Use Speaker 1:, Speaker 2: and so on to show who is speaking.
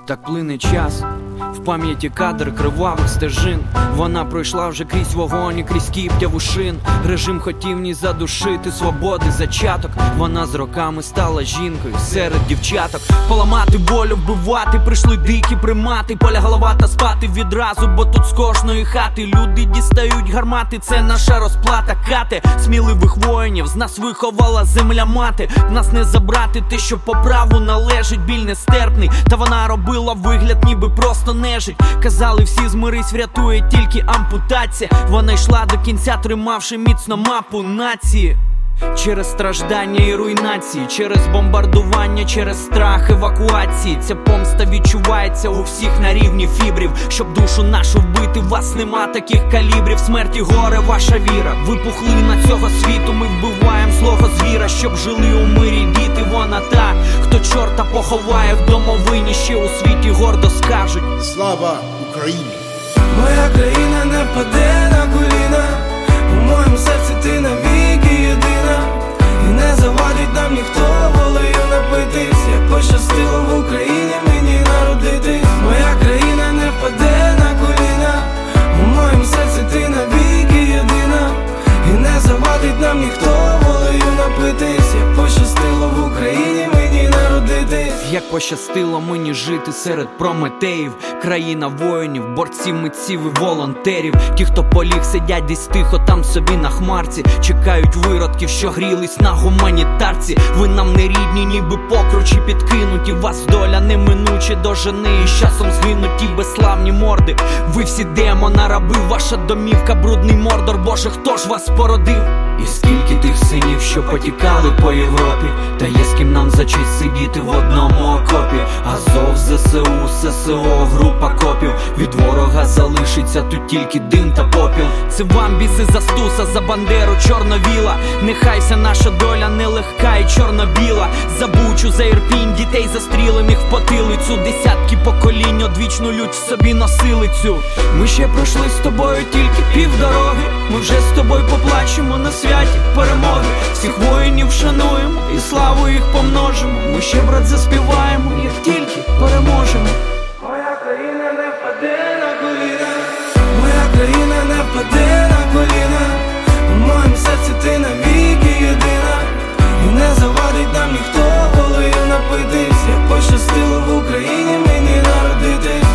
Speaker 1: Так плине час, в пам'яті кадр кривавих стежин. Вона пройшла вже крізь вогонь і крізь кіптяву шин. Режим хотів ні задушити свободи зачаток. Вона з роками стала жінкою серед дівчаток. Поламати волю, вбивати прийшли дикі примати. Полягла та спати відразу, бо тут з кожної хати люди дістають гармати. Це наша розплата кати сміливих воїнів. З нас виховала земля мати. Нас не забрати те, що по праву належить. Біль нестерпний, та вона робила вигляд, ніби просто нежить. Казали всі, змирись, врятує тільки ампутація. Вона йшла до кінця, тримавши міцно мапу нації. Через страждання і руйнації, через бомбардування, через страх евакуації. Ця помста відчувається у всіх на рівні фібрів. Щоб душу нашу вбити, вас нема таких калібрів. Смерті горе ваша віра. Ви пухлина цього світу, ми вбиваєм злого звіра. Щоб жили у мирі діти, вона та, хто чорта поховає в домовині. Ще у світі гордо скажуть:
Speaker 2: слава Україні!
Speaker 3: Моя країна не впаде на коліна. У моєму серці ти навіки єдина. І не завадить нам ніхто волею напитись. Як пощастило в Україні мені народитись. Моя країна не впаде на коліна. У моєму серці ти навіки єдина. І не завадить нам ніхто волею напитись. Як пощастило в Україні мені народитись.
Speaker 1: Як пощастило мені жити серед прометеїв. Країна воїнів, борців, митців і волонтерів. Ті, хто поліг, сидять десь тихо там собі на хмарці. Чекають виродків, що грілись на гуманітарці. Ви нам не рідні, ніби покручі підкинуті. Вас доля неминуче дожени, і з часом згинуть ті безславні морди. Ви всі демона раби, ваша домівка брудний Мордор. Боже, хто ж вас породив? І скільки тих синів, що потікали по Європі. Та є з ким нам за честь сидіти в одному окопі. Азов, ЗСУ, ССО, група копів. Від ворога залишиться тут тільки дим та попіл. Це вам біси за Стуса, за Бандеру, Чорновіла. Нехай вся наша доля нелегка і чорно-біла. За Бучу, за Ірпінь, дітей застрілених в потилицю. Десятки поколінь одвічну лють в собі носили цю. Ми ще пройшли з тобою тільки півдороги. Ми вже з тобою поплачемо на святі перемоги. Всіх воїнів шануємо і славу їх помножимо. Ми ще, брат, заспіваємо, як тільки переможемо.
Speaker 3: Моя країна не впаде на коліна. Моя країна не впаде на коліна. У моєму серці ти навіки єдина. І не завадить нам ніхто волею напитись. Як пощастило в Україні мені народитись.